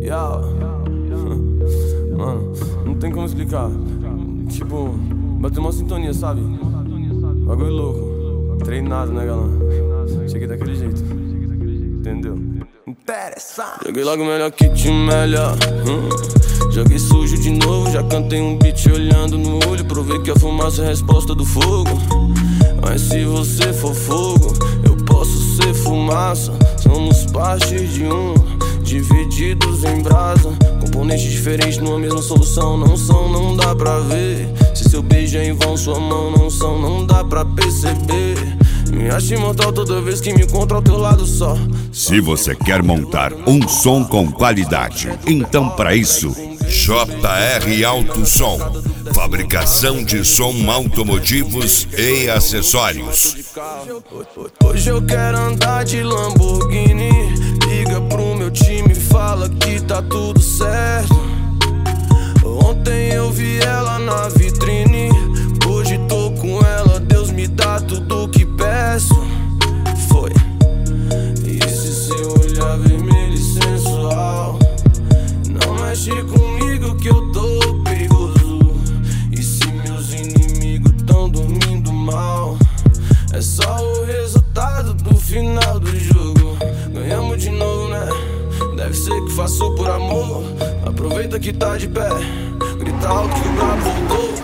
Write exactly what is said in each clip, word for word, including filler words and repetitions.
Yeah. Mano, não tem como explicar. Tipo, bateu uma sintonia, sabe? Bagulho louco. Treinado, né, galera? Cheguei daquele jeito. Entendeu? Interessante. Joguei logo melhor que te melhor. hum. Joguei sujo de novo. Já cantei um beat olhando no olho. Provei que a fumaça é a resposta do fogo. Mas se você for fogo, eu posso ser fumaça. Somos parte de um, divididos em brasa. Componentes diferentes numa mesma solução. Não são, não dá pra ver. Se seu beijo é em vão, sua mão não são, não dá pra perceber. Me acho imortal toda vez que me encontro ao teu lado só. Se você quer montar um som com qualidade, então para isso, J R Alto Som. Fabricação de som automotivos e acessórios. Hoje eu quero andar de Lamborghini. Liga pro meu time e fala que tá tudo certo. Ontem eu vi ela na vitrine, hoje tô com ela. Deus me dá tudo que peço. Foi. E esse seu olhar vermelho e sensual não mexe comigo que eu tô perigoso. E se meus inimigos tão dormindo mal, é só o resultado do final do jogo. Ganhamos de novo, né? Deve ser que faço por amor. Aproveita que tá de pé, grita alto que o brabo voltou.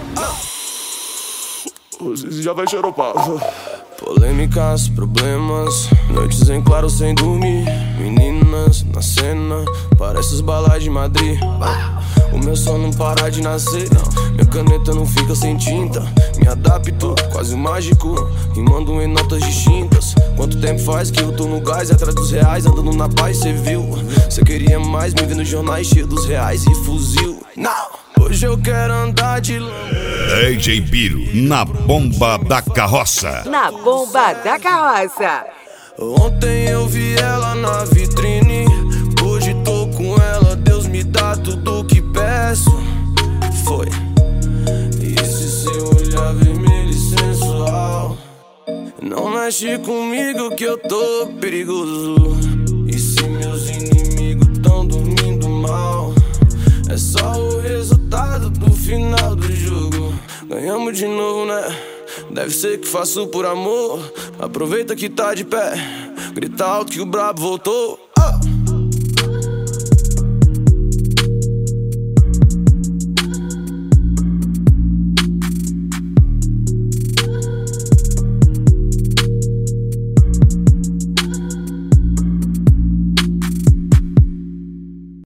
Você já vai xeropar. Polêmicas, problemas, noites em claro sem dormir. Meninas na cena, parece os balais de Madrid. O meu som não para de nascer, minha caneta não fica sem tinta. Me adapto, quase mágico, rimando em notas distintas. Quanto tempo faz que eu tô no gás, atrás dos reais, andando na paz, cê viu? Cê queria mais, me vê nos jornais cheio dos reais e fuzil. Não! Hoje eu quero andar de D J Biro, na bomba da carroça. Na bomba da carroça. Ontem eu vi ela na vitrine, hoje tô com ela. Deus me dá tudo que peço. Foi. E esse seu olhar vermelho e sensual não mexe comigo que eu tô perigoso. E se meus inimigos tão dormindo mal, é só o resultado do final do jogo. Ganhamos de novo, né? Deve ser que faço por amor. Aproveita que tá de pé, grita alto que o brabo voltou.